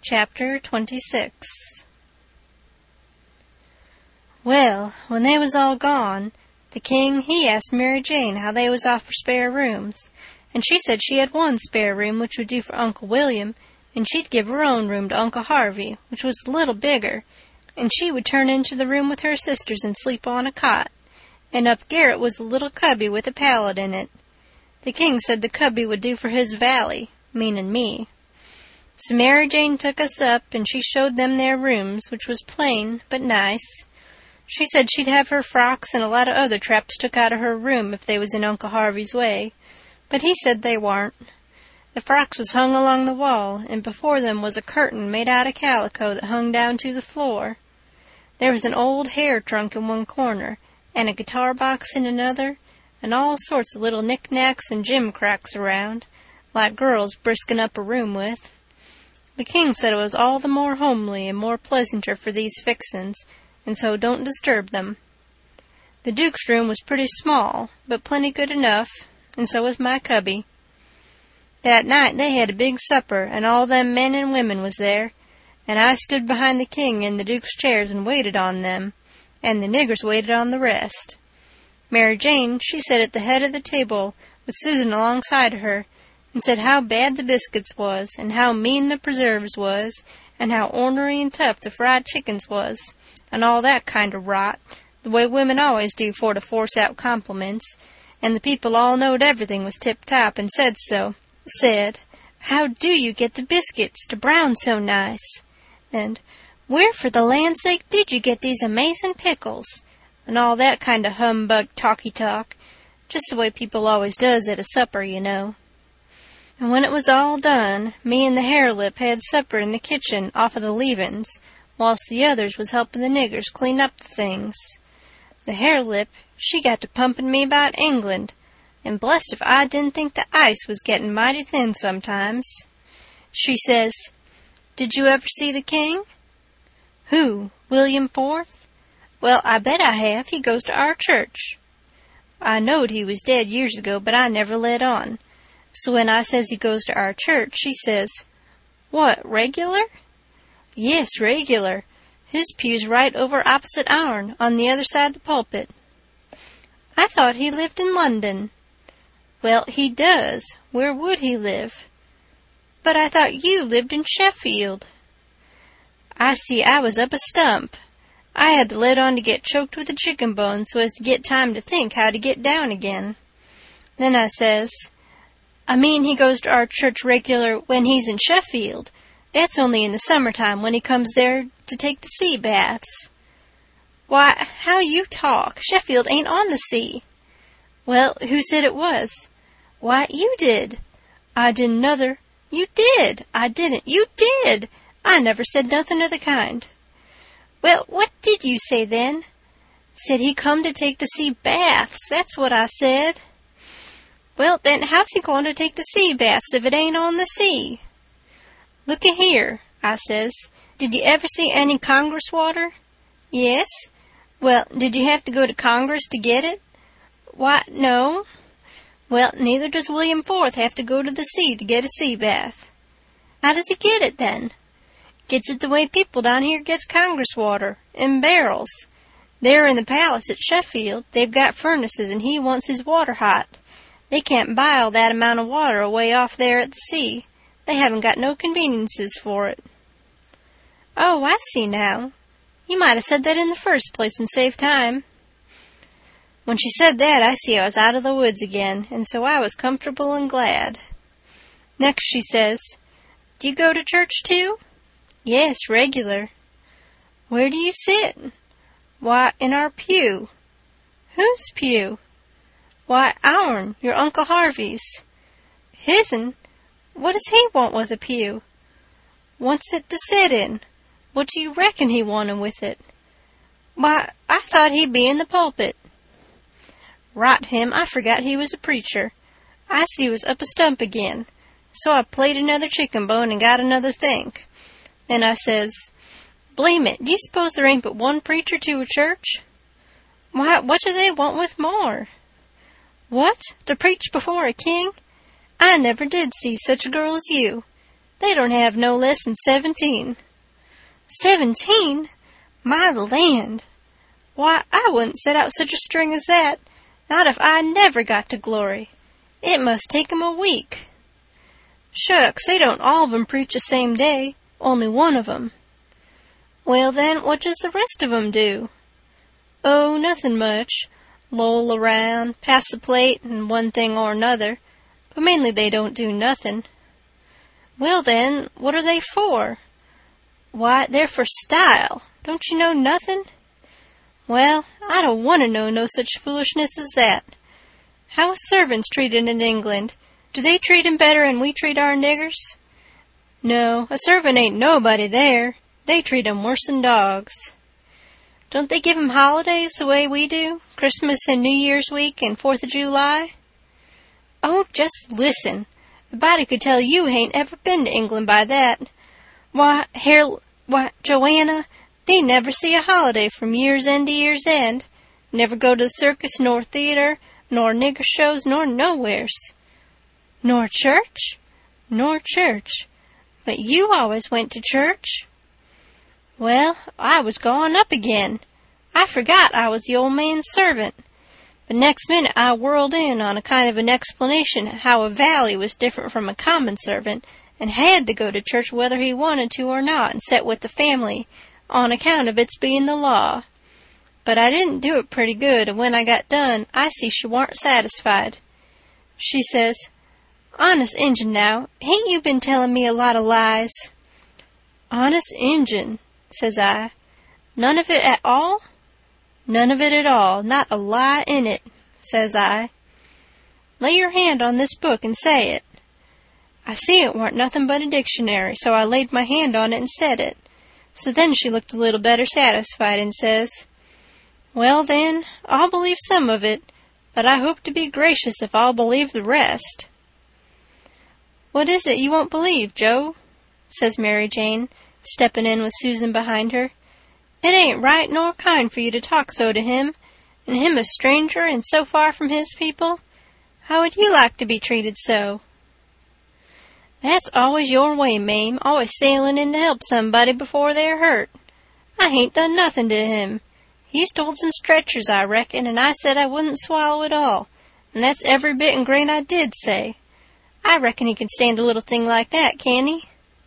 Chapter 26. Well, when they was all gone, the king, he asked Mary Jane how they was off for spare rooms, and she said she had one spare room which would do for Uncle William, and she'd give her own room to Uncle Harvey, which was a little bigger, and she would turn into the room with her sisters and sleep on a cot, and up garret was a little cubby with a pallet in it. The king said the cubby would do for his valley, meanin' me. So Mary Jane took us up, and she showed them their rooms, which was plain but nice. She said she'd have her frocks and a lot of other traps took out of her room if they was in Uncle Harvey's way, but he said they warn't. The frocks was hung along the wall, and before them was a curtain made out of calico that hung down to the floor. There was an old hair trunk in one corner, and a guitar box in another, and all sorts of little knick-knacks and gimcracks around, like girls brisking up a room with. The king said it was all the more homely and more pleasanter for these fixin's, and so don't disturb them. The Duke's room was pretty small, but plenty good enough, and so was my cubby. That night they had a big supper, and all them men and women was there, and I stood behind the king in the Duke's chairs and waited on them, and the niggers waited on the rest. Mary Jane, she sat at the head of the table, with Susan alongside of her, and said how bad the biscuits was, and how mean the preserves was, and how ornery and tough the fried chickens was, and all that kind of rot, the way women always do for to force out compliments, and the people all knowed everything was tip-top, and said so. Said, how do you get the biscuits to brown so nice? And, where for the land's sake did you get these amazing pickles? And all that kind of humbug talky-talk, just the way people always does at a supper, you know. And when it was all done, me and the hare-lip had supper in the kitchen off of the leavin's, whilst the others was helping the niggers clean up the things. The hare-lip, she got to pumping me about England, and blessed if I didn't think the ice was getting mighty thin sometimes. She says, "Did you ever see the king?" "Who, William IV? Well, I bet I have. He goes to our church." I knowed he was dead years ago, but I never let on. So when I says he goes to our church, she says, "What, regular?" "Yes, regular. His pew's right over opposite ourn, on the other side the pulpit." "I thought he lived in London." "Well, he does. Where would he live?" "But I thought you lived in Sheffield." I see I was up a stump. I had to let on to get choked with a chicken bone so as to get time to think how to get down again. Then I says, "I mean he goes to our church regular when he's in Sheffield. That's only in the summertime when he comes there to take the sea baths." "Why, how you talk. Sheffield ain't on the sea." "Well, who said it was?" "Why, you did." "I didn't nuther." "You did." "I didn't." "You did." "I never said nothing of the kind." "Well, what did you say then?" "Said he come to take the sea baths. That's what I said." "Well, then, how's he going to take the sea baths if it ain't on the sea?" "Look-a here," I says. "Did you ever see any Congress water?" "Yes." "Well, did you have to go to Congress to get it?" "Why, no." "Well, neither does William IV have to go to the sea to get a sea bath." "How does he get it, then?" "Gets it the way people down here gets Congress water, in barrels. There in the palace at Sheffield, they've got furnaces, and he wants his water hot. They can't buy all that amount of water away off there at the sea. They haven't got no conveniences for it." "Oh, I see now. You might have said that in the first place and saved time." When she said that, I see I was out of the woods again, and so I was comfortable and glad. Next she says, "Do you go to church, too?" "Yes, regular." "Where do you sit?" "Why, in our pew." "Whose pew?" "Why, ourn, your Uncle Harvey's." "His'n? What does he want with a pew?" "Wants it to sit in." "What do you reckon he wanted with it?" "Why, I thought he'd be in the pulpit." "Rot him, I forgot he was a preacher. I see he was up a stump again. So I played another chicken bone and got another think. Then I says, "Blame it, do you suppose there ain't but one preacher to a church?" "Why, what do they want with more?" "What? To preach before a king? I never did see such a girl as you. They don't have no less than 17. 17? My land! Why, I wouldn't set out such a string as that, not if I never got to glory. It must take 'em a week. Shucks, they don't all of 'em preach the same day, only one of 'em. Well, then, what does the rest of 'em do? Oh, nothing much. Loll around, pass the plate, and one thing or another, but mainly they don't do nothing. Well, then, what are they for? Why, they're for style. Don't you know nothing? Well, I don't want to know no such foolishness as that. How are servants treated in England? Do they treat 'em better 'n we treat our niggers? No, a servant ain't nobody there. They treat 'em worse'n dogs. Don't they give 'em holidays the way we do? Christmas and New Year's week and 4th of July? Oh, just listen. A body could tell you hain't ever been to England by that. Why, Joanna, they never see a holiday from year's end to year's end. Never go to the circus nor theater, nor nigger shows, nor nowheres. Nor church? Nor church. But you always went to church. Well, I was gone up again. I forgot I was the old man's servant. But next minute I whirled in on a kind of an explanation how a valley was different from a common servant, and had to go to church whether he wanted to or not, and set with the family, on account of its being the law. But I didn't do it pretty good, and when I got done, I see she warn't satisfied. She says, "Honest Injun, now, hain't you been telling me a lot of lies?" "Honest Injun," says I. "None of it at all?" "None of it at all, not a lie in it," says I. "Lay your hand on this book and say it." I see it warn't nothing but a dictionary, so I laid my hand on it and said it. So then she looked a little better satisfied and says, "Well, then, I'll believe some of it, but I hope to be gracious if I'll believe the rest." "What is it you won't believe, Joe?" says Mary Jane, stepping in with Susan behind her. "It ain't right nor kind for you to talk so to him, and him a stranger and so far from his people. How would you like to be treated so?" "That's always your way, Mame, always sailing in to help somebody before they're hurt. I hain't done nothing to him. He's told some stretchers, I reckon, and I said I wouldn't swallow it all, and that's every bit and grain I did say. I reckon he can stand a little thing like that, can he?"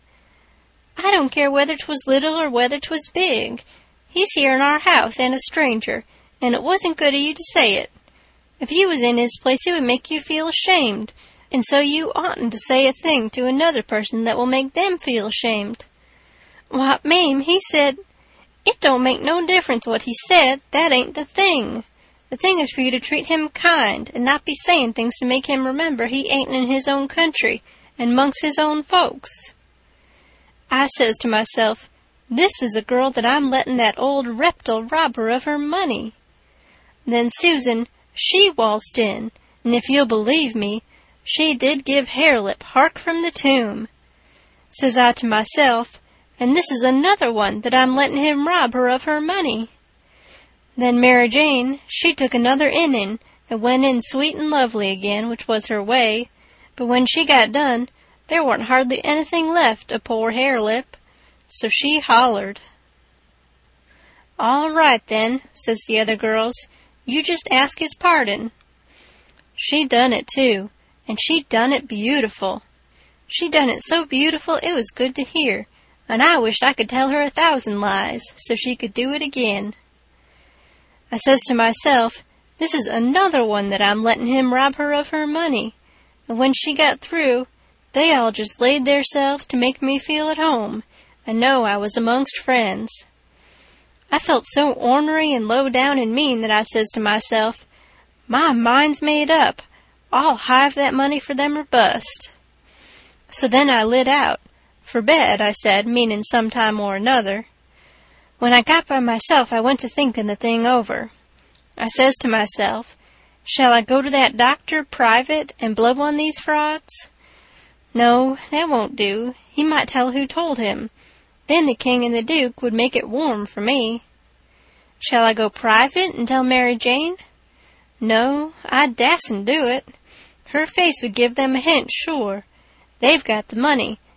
"I don't care whether 'twas little or whether 'twas big. He's here in our house and a stranger, and it wasn't good of you to say it. If you was in his place it would make you feel ashamed, and so you oughtn't to say a thing to another person that will make them feel ashamed." "Why, Mame, he said—" "It don't make no difference what he said. That ain't the thing. The thing is for you to treat him kind, and not be saying things to make him remember he ain't in his own country, and 'mongst his own folks." I says to myself, this is a girl that I'm letting that old reptile rob her of her money. Then Susan, she waltzed in, and if you'll believe me, she did give Harelip hark from the tomb. Says I to myself, and this is another one that I'm letting him rob her of her money. Then Mary Jane, she took another inning, and went in sweet and lovely again, which was her way, but when she got done, there warn't hardly anything left of poor Harelip, so she hollered. "All right, then," says the other girls, "you just ask his pardon." She done it, too, and she done it beautiful. She done it so beautiful it was good to hear, and I wished I could tell her 1,000 lies, so she could do it again. I says to myself, this is another one that I'm letting him rob her of her money, and when she got through, they all just laid theirselves to make me feel at home, and know I was amongst friends. I felt so ornery and low down and mean that I says to myself, my mind's made up. I'll hive that money for them or bust. So then I lit out. For bed, I said, meaning some time or another. When I got by myself, I went to thinking the thing over. I says to myself, shall I go to that doctor private and blub on these frauds? No, that won't do. He might tell who told him. Then the king and the duke would make it warm for me. Shall I go private and tell Mary Jane? No, I dasn't do it. Her face would give them a hint, sure. They've got the money,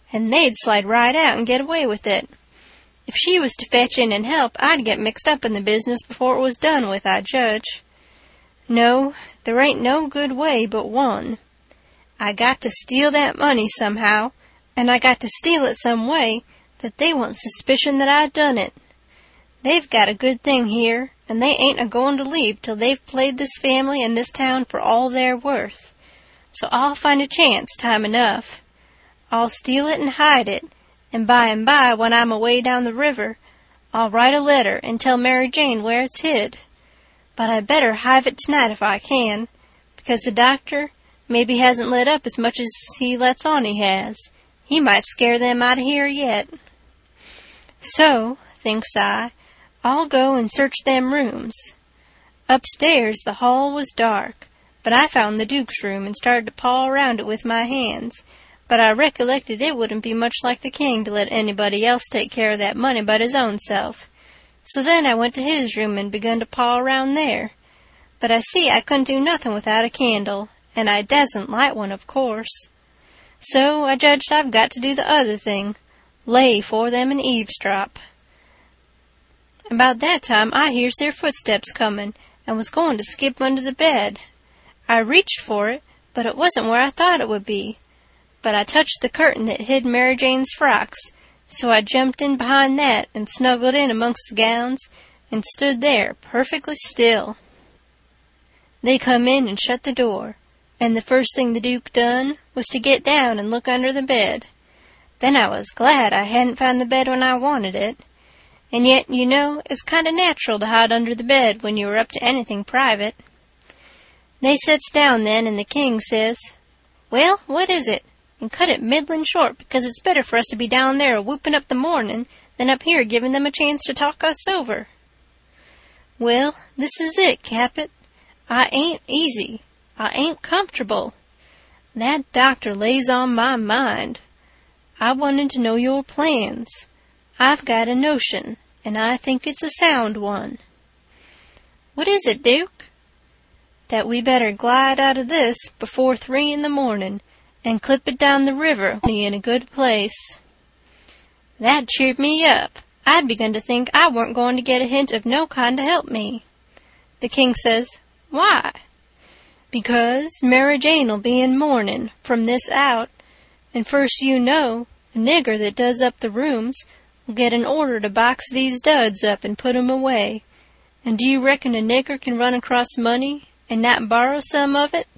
and they'd slide right out and get away with it. If she was to fetch in and help, I'd get mixed up in the business before it was done with, I judge. No, there ain't no good way but one. I got to steal that money somehow, and I got to steal it some way that they won't suspicion that I done it. They've got a good thing here, and they ain't a-goin' to leave till they've played this family and this town for all they're worth. So I'll find a chance time enough. I'll steal it and hide it, and by, when I'm away down the river, I'll write a letter and tell Mary Jane where it's hid. But I better hive it tonight if I can, because the doctor maybe hasn't let up as much as he lets on he has. He might scare them out of here yet. So, thinks I, I'll go and search them rooms. Upstairs the hall was dark, but I found the Duke's room and started to paw around it with my hands, but I recollected it wouldn't be much like the king to let anybody else take care of that money but his own self. So then I went to his room and begun to paw around there. But I see I couldn't do nothing without a candle, and I dasn't light one, of course. So I judged I've got to do the other thing, lay for them and eavesdrop. About that time I hears their footsteps comin', and was going to skip under the bed. I reached for it, but it wasn't where I thought it would be. But I touched the curtain that hid Mary Jane's frocks, so I jumped in behind that and snuggled in amongst the gowns and stood there perfectly still. They come in and shut the door, and the first thing the Duke done was to get down and look under the bed. Then I was glad I hadn't found the bed when I wanted it. And yet, you know, it's kind of natural to hide under the bed when you are up to anything private. They sits down then, and the king says, "Well, what is it? And cut it middlin' short, because it's better for us to be down there a-whooping up the morning than up here giving them a chance to talk us over." "Well, this is it, Capet. I ain't easy. I ain't comfortable. That doctor lays on my mind. I wanted to know your plans. I've got a notion, and I think it's a sound one." "What is it, Duke?" "That we better glide out of this before 3 in the morning, and clip it down the river in a good place." That cheered me up. I'd begun to think I weren't going to get a hint of no kind to help me. The king says, "Why?" "Because Mary Jane'll be in mourning from this out, and first you know, the nigger that does up the rooms will get an order to box these duds up and put 'em away. And do you reckon a nigger can run across money and not borrow some of it?"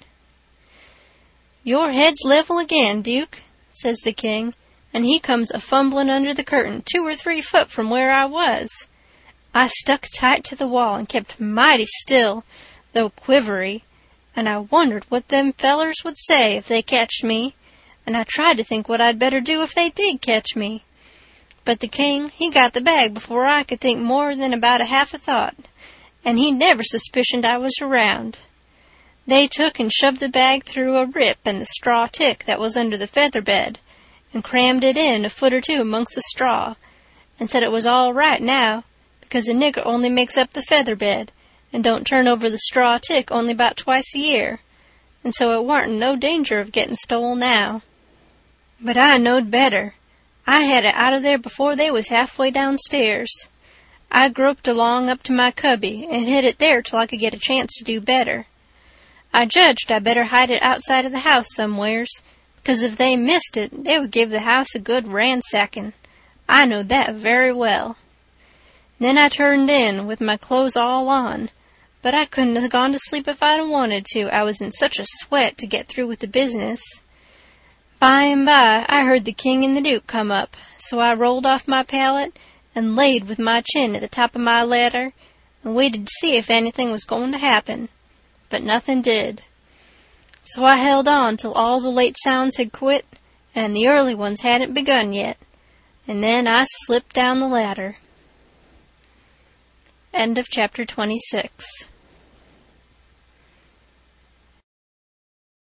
"Your head's level again, Duke," says the king, and he comes a-fumbling under the curtain 2 or 3 foot from where I was. I stuck tight to the wall and kept mighty still, though quivery, and I wondered what them fellers would say if they catched me, and I tried to think what I'd better do if they did catch me. But the king, he got the bag before I could think more than about a half a thought, and he never suspicioned I was around. They took and shoved the bag through a rip in the straw tick that was under the feather bed, and crammed it in a foot or 2 amongst the straw, and said it was all right now, because a nigger only makes up the feather bed, and don't turn over the straw tick only about twice a year, and so it warn't no danger of getting stole now. But I knowed better. I had it out of there before they was halfway downstairs. I groped along up to my cubby and hid it there till I could get a chance to do better. I judged I better hide it outside of the house somewheres, because if they missed it, they would give the house a good ransacking. I knowed that very well. Then I turned in, with my clothes all on, but I couldn't have gone to sleep if I'd wanted to. I was in such a sweat to get through with the business. By and by, I heard the king and the Duke come up, so I rolled off my pallet and laid with my chin at the top of my ladder and waited to see if anything was going to happen. But nothing did. So I held on till all the late sounds had quit and the early ones hadn't begun yet, and then I slipped down the ladder. End of chapter 26.